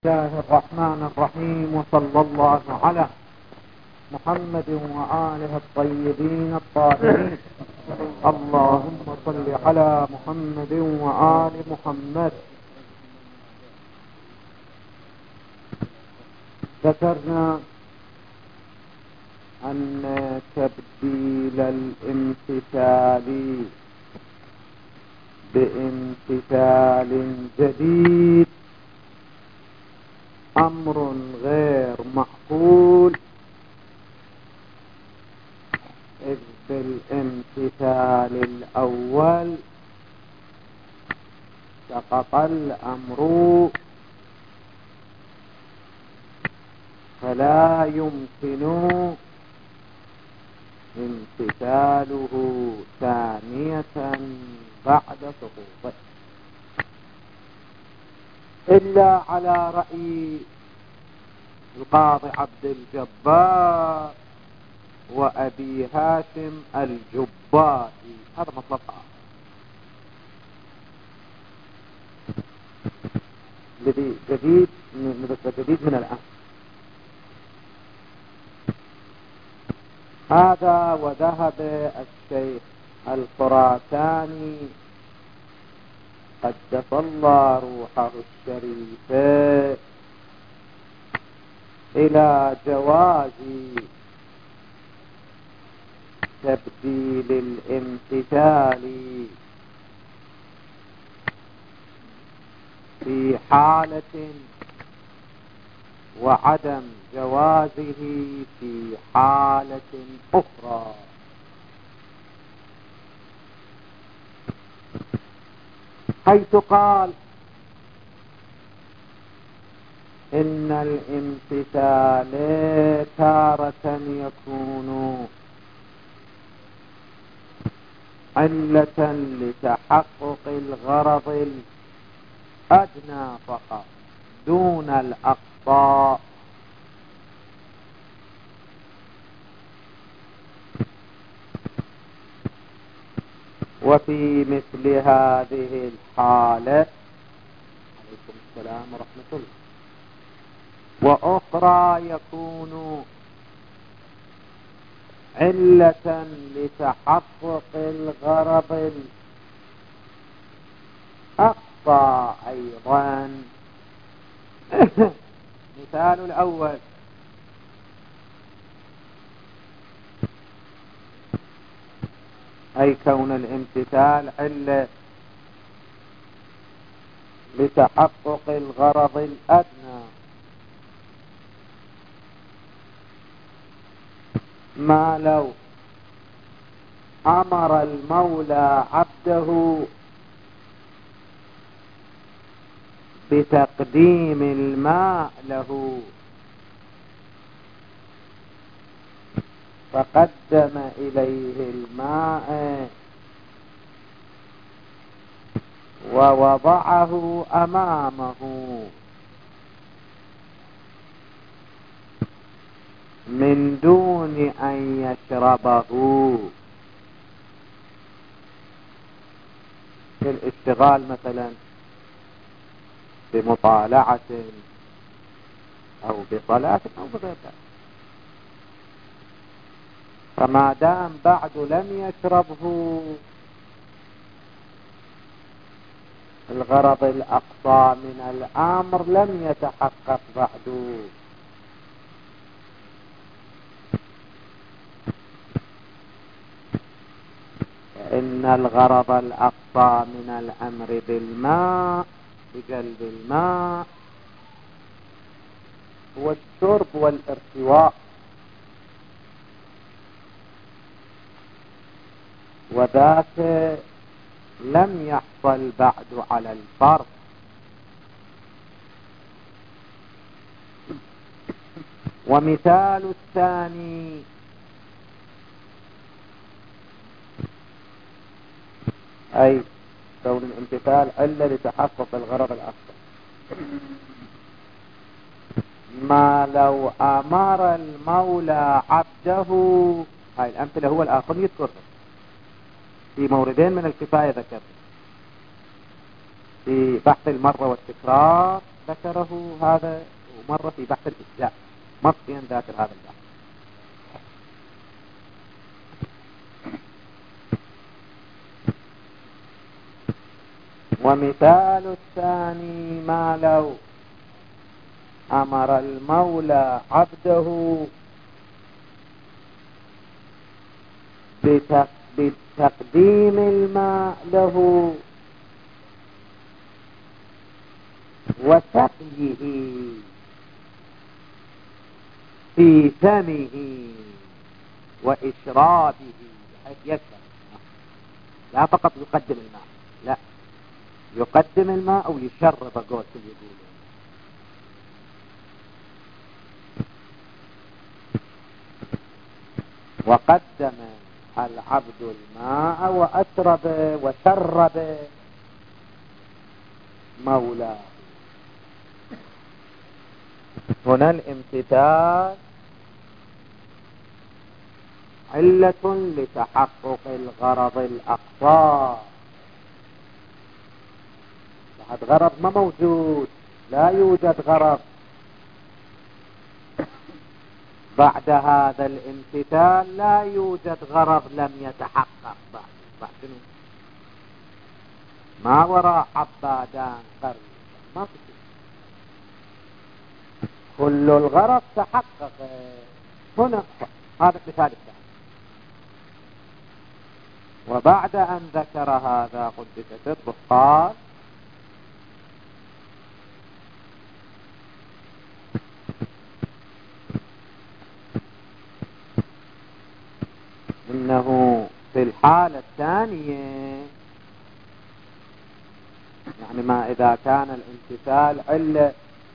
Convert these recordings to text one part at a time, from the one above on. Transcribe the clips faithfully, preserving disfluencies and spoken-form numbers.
الله الرحمن الرحيم، وصلى الله على محمد وآله الطيبين الطاهرين. اللهم صل على محمد وآل محمد. ذكرنا أن تبديل الامتثال بامتثال جديد أمر غير معقول، إذ بالامتثال الأول سقط الأمر، فلا يمكن امتثاله ثانية بعد سقوطه، إلا على رأي القاضي عبد الجبار وأبي هاشم الجبائي. هذا مطلق الذي جديد من جديد من الآن. هذا وذهب الشيخ الخراساني قدس الله روحه الشريف إلى جواز تبديل الامتثال في حالة وعدم جوازه في حالة أخرى. حيث قال إن الامتثال تارة يكون علة لتحقق الغرض الأدنى فقط دون الأقصى، وفي مثل هذه الحالة عليكم السلام ورحمة الله، وأخرى يكون علة لتحقق الغرض الأقصى أيضا. مثال الأول: أي كون الامتثال علة لتحقق الغرض الأدنى، ما لو أمر المولى عبده بتقديم الماء له فقدم إليه الماء ووضعه أمامه من دون أن يشربه، في الاشتغال مثلا بمطالعة أو بصلاة أو بغير ذلك، فما دام بعد لم يشربه الغرض الأقصى من الأمر لم يتحقق بعد. فإن الغرض الأقصى من الأمر بالماء بجلب الماء هو الشرب والارتواء، وذاك لم يحصل بعد على الفرض. ومثال الثاني: أي كون الامتثال علة لتحقق الغرض الأكبر، ما لو أمر المولى عبده. هاي الأمثلة هو الآخر يذكرها في موردين من الكفاية، ذكر في بحث المرة والتكرار ذكره هذا ومر في بحث الإجزاء، مطفيا ذاكر هذا البحث. ومثال الثاني ما لو أمر المولى عبده بتقديم الماء له وسقيه في فمه وإشرابه بحيث يشرب، لا فقط يقدم الماء، لا يقدم الماء أو يشرب قوت يقولون. وقدم العبد الماء وأشرب وشرب مولاه. هنا الامتثال علة لتحقق الغرض الأقصى. بعد غرض ما موجود، لا يوجد غرض بعد هذا الامتثال، لا يوجد غرض لم يتحقق بعد. بعد شنو؟ ما وراء عبادان قرن ما في شيء، كل الغرض تحقق هنا. هذا المثال الثاني. وبعد أن ذكر هذا قدس سره قال: إنه في الحالة الثانية، يعني ما إذا كان الامتثال علة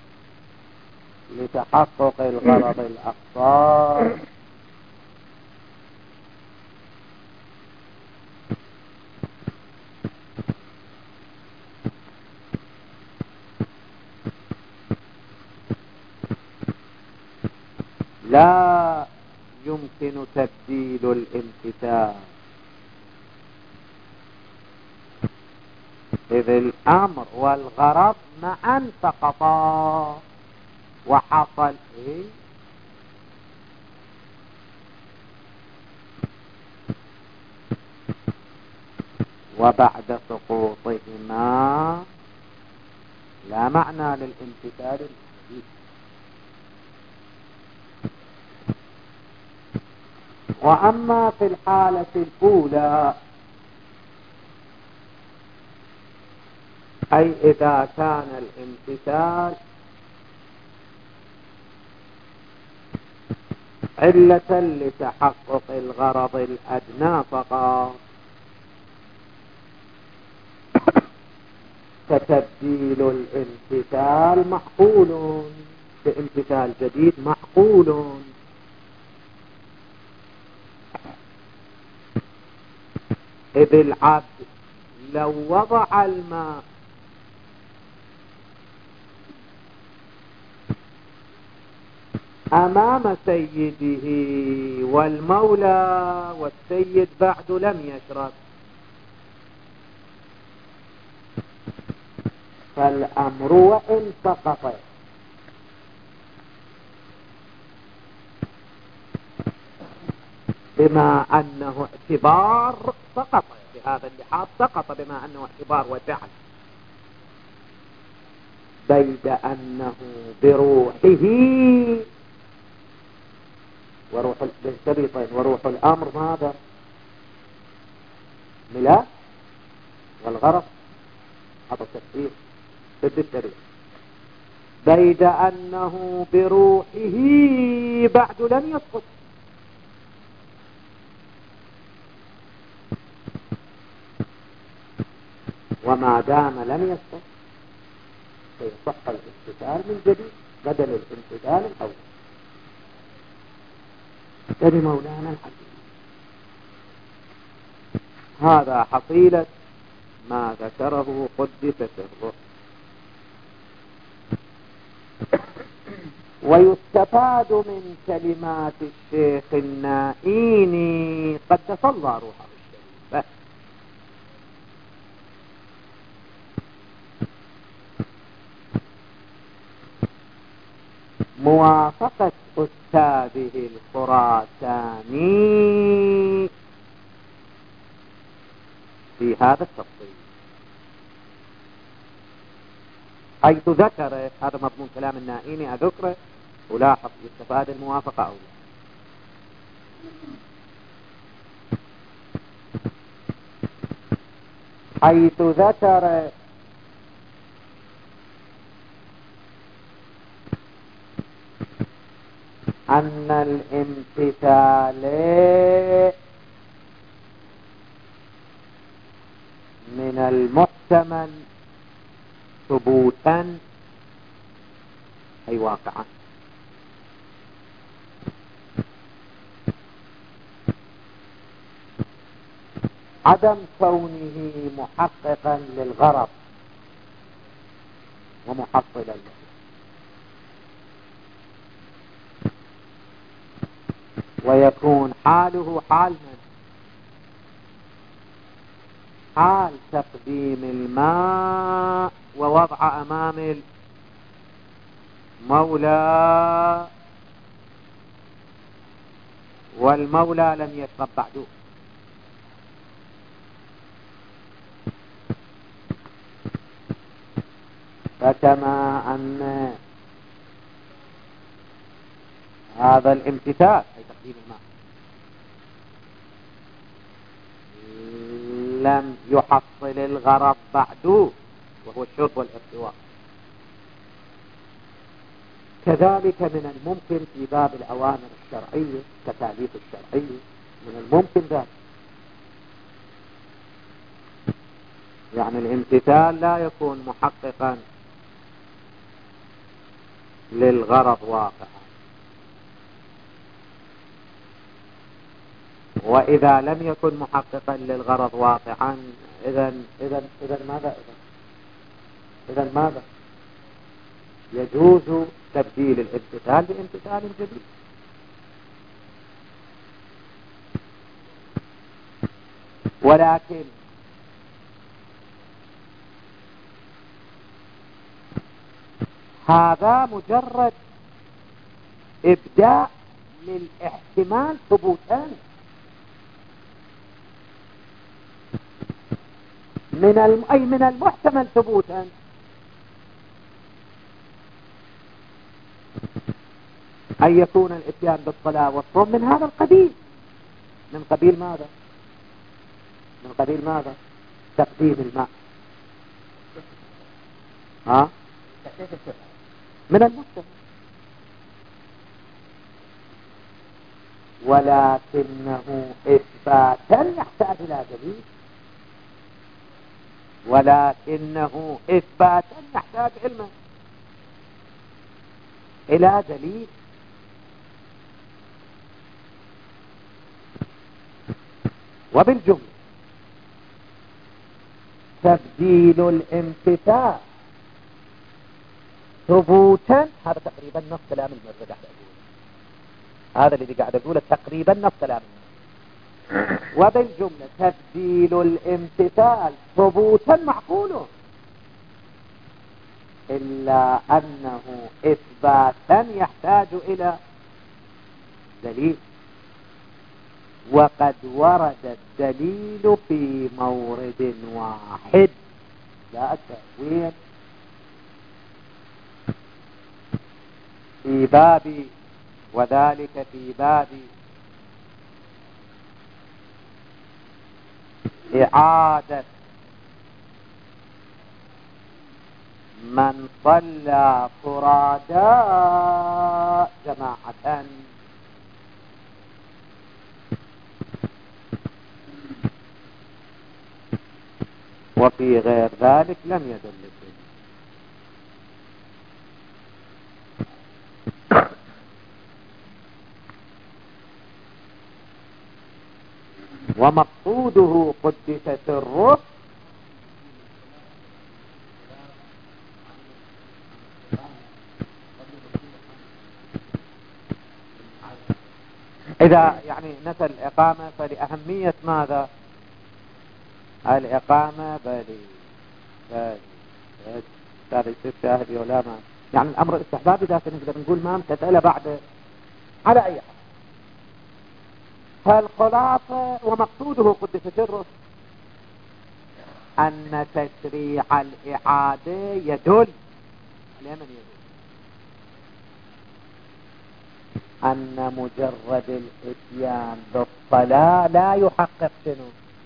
لتحقق الغرض الأقصى، لا يمكن تبديل الامتثال، إذ الأمر والغرض معا سقطا وحصل إيه؟ وبعد سقوطهما لا معنى للامتثال الجديد. وأما في الحالة الأولى، أي إذا كان الامتثال علة لتحقق الغرض الأدنى فقط، فتبديل الامتثال معقول بامتثال جديد معقول. إذ العبد لو وضع الماء أمام سيده والمولى والسيد بعد لم يشرب، فالأمر وإن سقط بما أنه اعتبار سقط، بهذا اللحاظ سقط بما أنه اعتبار وفعل، بيد أنه بروحه وروح بالشريطين وروح الأمر ماذا؟ ملاك والغرض، هذا التفسير ضد الشريط. بيد أنه بروحه بعد لم يسقط، وما دام لم يسقط فيصح الامتثال من جديد بدل الامتثال الأول. تبي مولانا الحكيم، هذا حصيلة ما ذكره قدس سره. ويستفاد من كلمات الشيخ النائيني قدس الله روحه الشريفة موافقة أستاذه الخراساني في هذا التفصيل، حيث ذكر هذا مضمون كلام النائيني أذكره ولاحظ يستفاد الموافقة أو لا. حيث ذكر أن الامتثال من المحتمل ثبوتا أي واقعا، عدم كونه محققا للغرض ومحصلا له، ويكون حاله حال من؟ حال تقديم الماء ووضع أمام المولى، والمولى لم يشرب بعده. فكما أن هذا الامتثال أي تقديم الماء لم يحصل الغرض بعده وهو الشرب والارتواء، كذلك من الممكن في باب الأوامر الشرعية كتاليف الشرعية من الممكن ذلك، يعني الامتثال لا يكون محققا للغرض واقعا، وإذا لم يكن محققا للغرض واقعا إذا إذا إذا ماذا إذا إذا ماذا يجوز تبديل الامتثال بامتثال جديد. ولكن هذا مجرد إبداء للاحتمال ثبوتان، من الم... أي من المحتمل ثبوتا أن يكون الاتيان بالصلاة والصوم من هذا القبيل. من قبيل ماذا؟ من قبيل ماذا؟ تقديم الماء، ها؟ من المحتمل، ولكنه إثباتا يحتاج إلى دليل، ولكنه إثباتا يحتاج علما إلى دليل. وبالجملة تبديل الامتثال ثبوتا، هذا تقريبا نص كلام المرد قاعد أقوله، هذا الذي قاعد أقوله تقريبا نص كلام المرد. وبالجملة تبديل الامتثال ثبوتا معقول، إلا أنه إثباتا يحتاج إلى دليل، وقد ورد الدليل في مورد واحد لا التأويل، في باب وذلك في باب إعادة من صلى فرادا جماعة، وفي غير ذلك لم يدل به. ومقصوده قدس سره إذا يعني نسى الإقامة فلأهمية ماذا؟ الإقامة بلي بلي بلي شاهد ولا ما يعني الأمر الاستحبابي ذاك نقدر نقول ما امتثل بعد على أي حال. فالخلاصة ومقصوده قدس سره أن تشريع الإعادة يدل على من يدل أن مجرد الإتيان بالصلاة لا يحقق شنو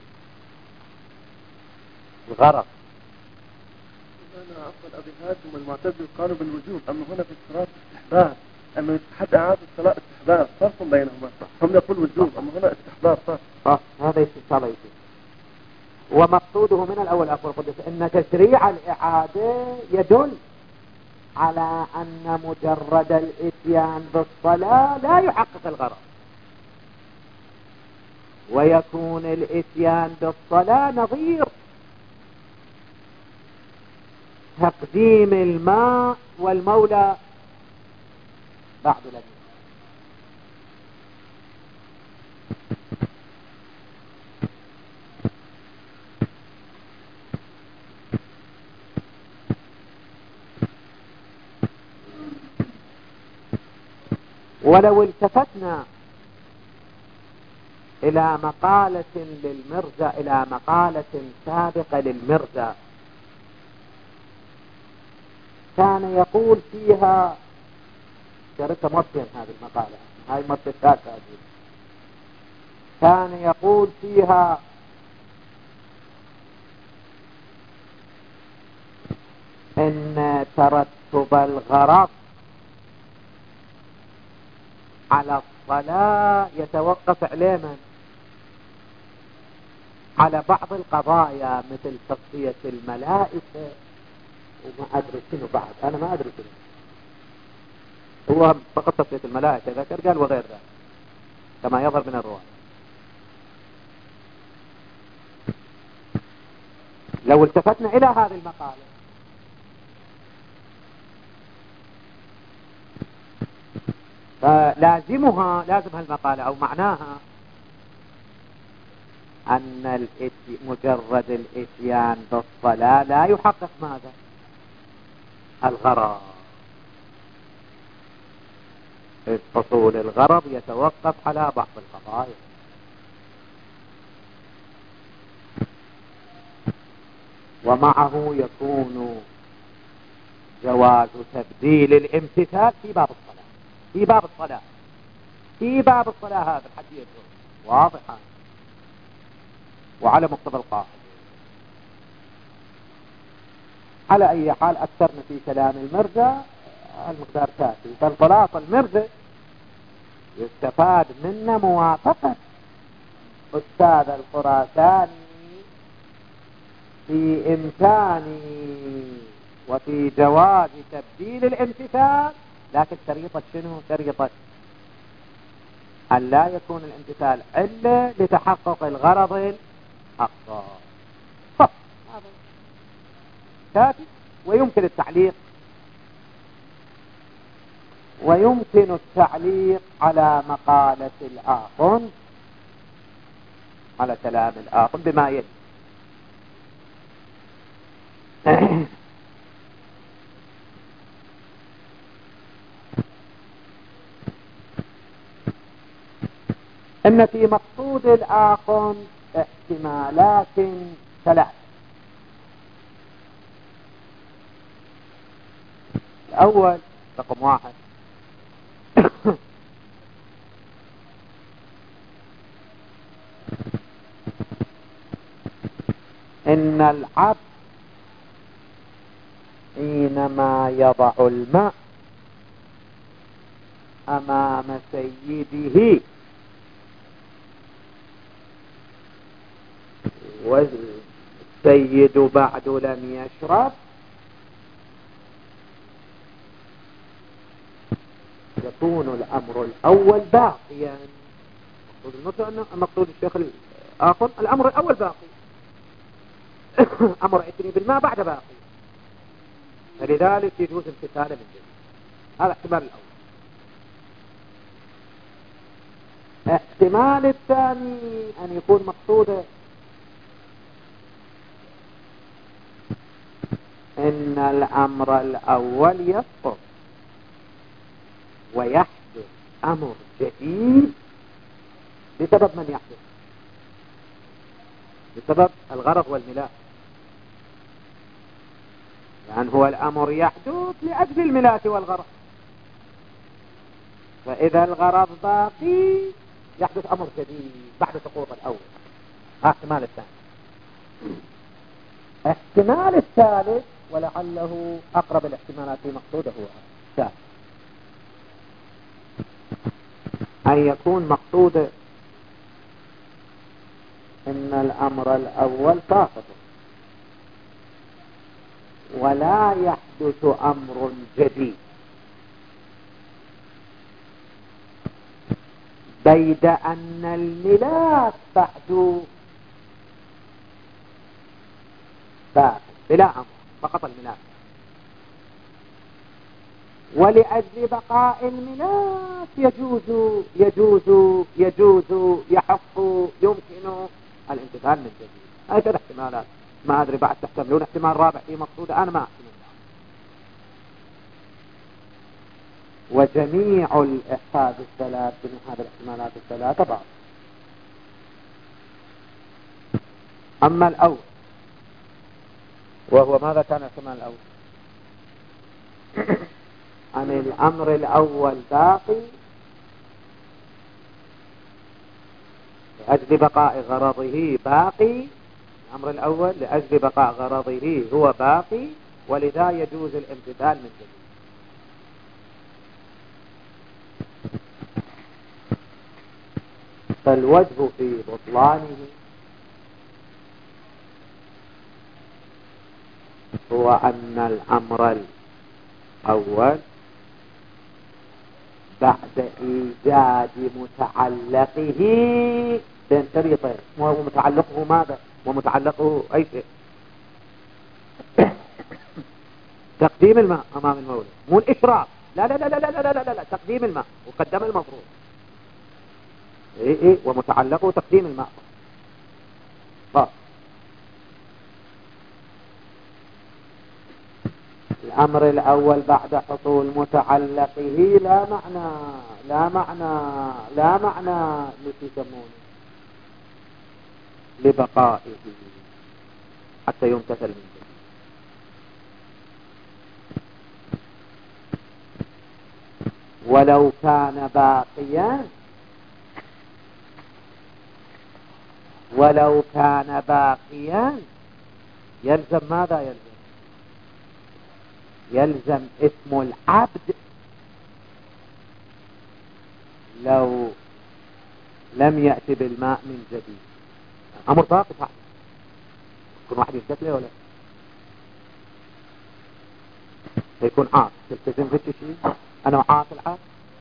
الغرض. أنا أصل أبيهاتهم المعتزلة قالوا بالوجوب، أما هنا في الصلاة استحباب، أما حتى إعادة الصلاة استحباب، فرق بينهما. هم يقول وجوب أما هنا استحباب. صح صح هذا يستطيع يجب. ومقصوده من الأول أقول قدس أن تشريع الإعادة يدل على أن مجرد الإتيان بالصلاة لا يحقق الغرض، ويكون الإتيان بالصلاة نظير تقديم الماء والمولى بعد لك. ولو التفتنا إلى مقالة للمرزا إلى مقالة سابقة للمرزا كان يقول فيها شركة مرتين هذه المقالة، هاي مرتين كان يقول فيها إن ترتب الغرض على الصلاة يتوقف عليه من على بعض القضايا مثل تصفية الملائكة وما أدري شنو بعد، أنا ما أدري شنو هو فقط تصفية الملائكة ذكر قال وغير ذلك كما يظهر من الرواية. لو التفتنا إلى هذه المقالة فلازمها لازم هالمقالة أو معناها أن مجرد الإتيان بالصلاة لا يحقق ماذا الغرض. حصول الغرض يتوقف على بعض القضايا. ومعه يكون جواز تبديل الامتثال في باب الصلاة في باب الصلاة في باب الصلاة هذا الحديث واضحا وعلى مقتضى القاعدة. على أي حال أكثرنا في كلام المرزا المقدار كافي. فالخلاصة المرزا يستفاد منا موافقة أستاذ الخراساني في إمكان وفي جواز تبديل الامتثال، لكن شريطة شنو؟ شريطة أن لا يكون الامتثال إلا لتحقق الغرض الأقصى. هذا كافي. ويمكن التعليق ويمكن التعليق على مقالة الآخن على كلام الآخن بما يلي. إن في مقصود الآخن احتمالات ثلاث. الأول رقم واحد إن العبد حينما يضع الماء أمام سيده والسيد بعد لم يشرب يكون الأمر الأول باقيا. مقصود الشيخ الآخر الأمر الأول باقي أمر ائتني بالماء بعد باقي، فلذلك يجوز امتثاله من جديد. هذا احتمال الأول. احتمال الثاني أن يكون مقصوده إن الأمر الأول يسقط ويحدث أمر جديد بسبب من يحدث؟ بسبب الغرض والملاك. يعني هو الأمر يحدث لأجل الملاك والغرض، فإذا الغرض باقي يحدث أمر جديد بعد سقوط الأول. احتمال الثاني. احتمال الثالث ولعله أقرب الاحتمالات في مقصوده هو الثالث، أن يكون مقصود إن الأمر الأول ساقط ولا يحدث أمر جديد، بيد أن الملاك بعد باق بلا أمر، فقط الملاك، ولأجل بقاء الملاك يجوز يجوز يجوز يحق يمكن الانتقال من جديد. هاي ثلاث احتمالات، ما أدري بعد تحتملون احتمال رابع في مقصود أنا ما أحتمل. وجميع الإحفاد الثلاث من هذه الاحتمالات الثلاثة بعض. أما الأول وهو ماذا كان الاحتمال الأول؟ عن الأمر الأول باقي لأجل بقاء غرضه باقي، الأمر الأول لأجل بقاء غرضه هو باقي ولذا يجوز الامتثال من جديد. فالوجه في بطلانه هو أن الأمر الأول بعد إيجاد متعلقه بين شريطين، ومتعلقه ماذا؟ ومتعلقه أي شيء. تقديم الماء أمام المولد، مو الإشراف، لا لا لا لا لا لا لا, لا, لا. تقديم الماء وقدم المفروض، إيه إيه ومتعلقه تقديم الماء. طيب الأمر الأول بعد حصول متعلقه لا معنى لا معنى لا معنى لتسمونه لبقائه حتى يمتثل من جديد. ولو كان باقيا ولو كان باقيا يلزم ماذا يلزم؟ يلزم اسم العبد لو لم يأتي بالماء من جديد. أمر باقي صح، يكون واحد يثبت له ولا يكون عاق تلتزم في شيء. أنا عاق العاق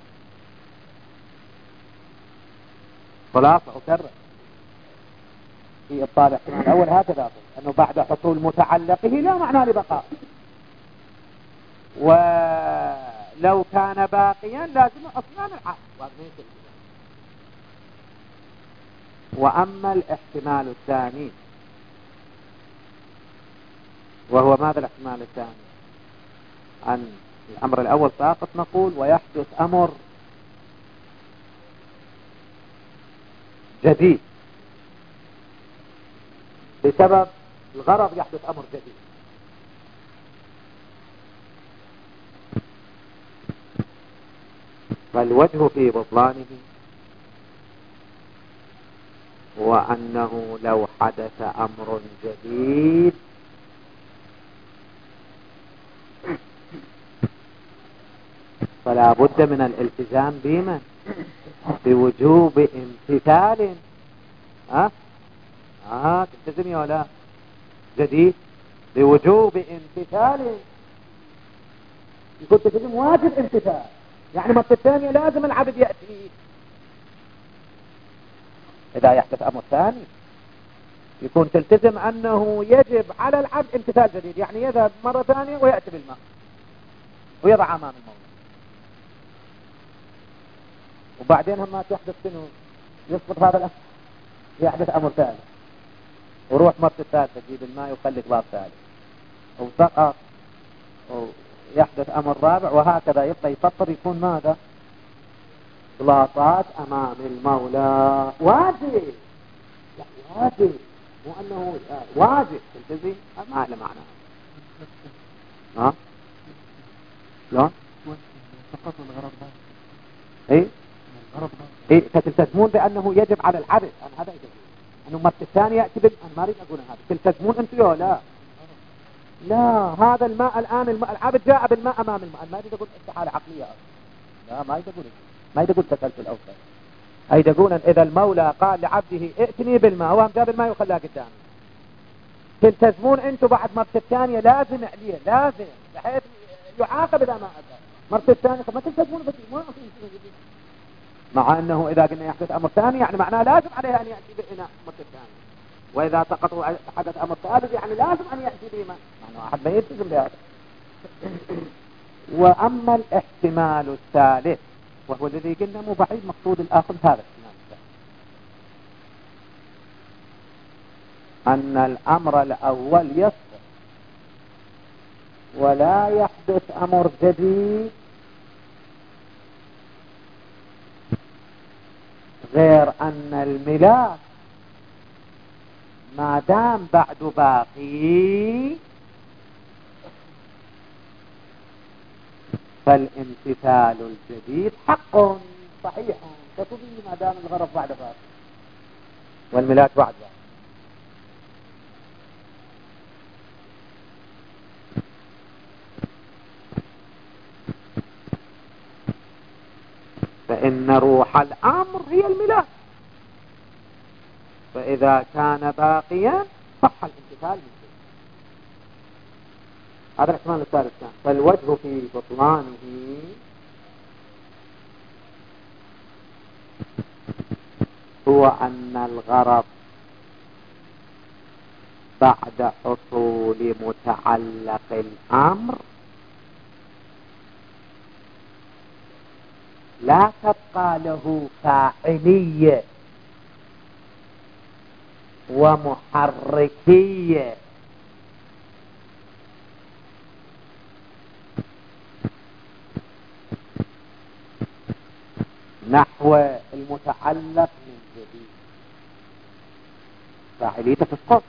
خلاص أكرر في إبطال احتمال الأول هكذا، أنه بعد حصول متعلقه لا معنى لبقاء، ولو كان باقيا لازم أصنام العقل. وأما الاحتمال الثاني وهو ماذا الاحتمال الثاني؟ أن الأمر الأول ساقط نقول ويحدث أمر جديد بسبب الغرض، يحدث أمر جديد. فالوجه في بطلانه هو أنه لو حدث أمر جديد فلا بد من الالتزام بما بوجوب امتثال. ها ها تلتزم يا ولا جديد بوجوب امتثال، يكون تلتزم واجب امتثال، يعني مرة الثانية لازم العبد يأتي. إذا يحدث أمر ثاني يكون تلتزم أنه يجب على العبد امتثال جديد، يعني يذهب مرة ثانية ويأتي بالماء ويضع أمام المولى. وبعدين هم تحدث شنو؟ يسقط هذا الأمر، يحدث أمر ثالث وروح مرة الثالثة تجيب الماء وخليك باب ثالث، أو سقط ويحدث أمر رابع، وهكذا يبقى يفطر، يكون ماذا؟ إطلاقات أمام المولى واجب، يعني واجب، مو أنه واجب تلتزم، ما له معنى. ها؟ شلون؟ فقط الغرض ايه ايه فتلتزمون بانه يجب على العبد، انا هذا يجب انه مرة الثانية يأتي بال... انا ما اريد اقول هذا، تلتزمون انتم يا لا لا هذا الماء الان الماء العبد جاء بالماء امام الماء، ما اريد اقول استحالة عقلية أصلا. لا ما يقول ما يقول تسلسل الاوصال، اي يقول اذا المولى قال لعبده ائتني بالماء وهم جاب الماء وخلاه قدامي، تلتزمون انتم بعد مرة الثانية لازم عليه لازم بحيث يعاقب اذا ما اتى مرة الثانية، ما تلتزمون بس ما مع انه اذا قلنا يحدث امر ثاني يعني معناه لازم عليه ان ياتي بإناء مرة الثانية، واذا سقطوا حدث امر ثالث يعني لازم ان ياتي بما معناه احد ما يلتزم بهذا. واما الاحتمال الثالث وهو الذي قلنا مو بعيد مقصود الاخذ هذا الاحتمال الثالث، ان الامر الاول يصح ولا يحدث امر جديد غير ان الملاك ما دام بعد باقي فالامتثال الجديد حق صحيح تطبيق ما دام الغرض بعد باقي والملاك بعد باقي. فإن روح الأمر هي الملاك، فإذا كان باقيا صح الامتثال من جديد. هذا الاحتمال الثالث كان. فالوجه في بطلانه هو أن الغرض بعد حصول متعلق الأمر لا تبقى له فاعلية ومحركية، نحو المتعلق من جديد، فاعليته تسقط،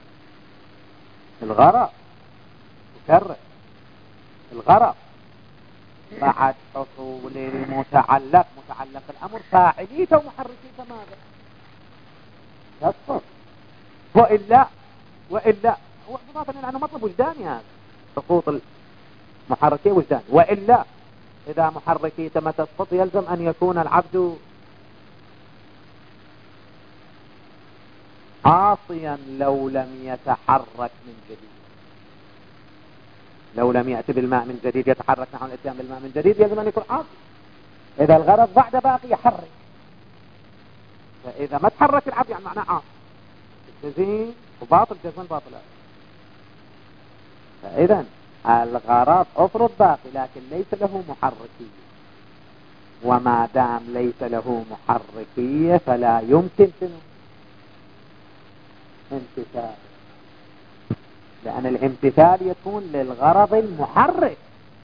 الغرض تكرر، الغرض بعد حصول المتعلق متعلق الأمر فاعليته ومحركيته ماذا؟ تسقط. وإلا وإلا هو إضافة أنه مطلب وجداني هذا، سقوط المحركية وجداني، وإلا إذا محركيته ما تسقط يلزم أن يكون العبد عاصيا لو لم يتحرك من جديد، لو لم يأتي بالماء من جديد يتحرك نحو الاتيان بالماء من جديد يجب أن يكون عاصي. إذا الغرض بعد باقي يحرك، فإذا ما تحرك العبد يعني معناه عاصي، الجزيم وباطل جزم باطل. فإذا الغرض أفرض باقي لكن ليس له محركية، وما دام ليس له محركية فلا يمكن امتثال، لأن الامتثال يكون للغرض المحرك.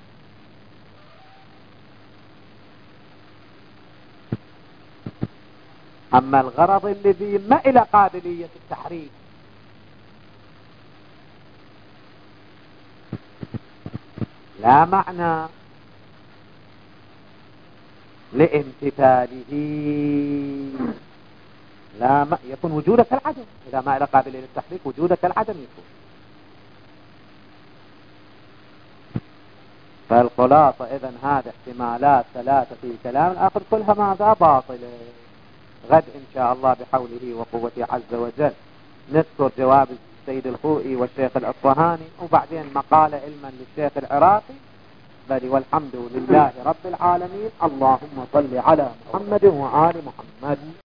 أما الغرض الذي ما إلى قابلية التحريك لا معنى لامتثاله، لا ما يكون وجودك كالعدم، إذا ما إلى قابلية للتحريك وجودك كالعدم يكون. فالخلاصة إذن هذه احتمالات ثلاثة في كلام الآخر كلها ماذا؟ باطلة. غد إن شاء الله بحوله وقوته عز وجل نذكر جواب السيد الخوئي والشيخ الأصفهاني، وبعدين مقالة علما للشيخ العراقي. بل والحمد لله رب العالمين. اللهم صل على محمد وآل محمد.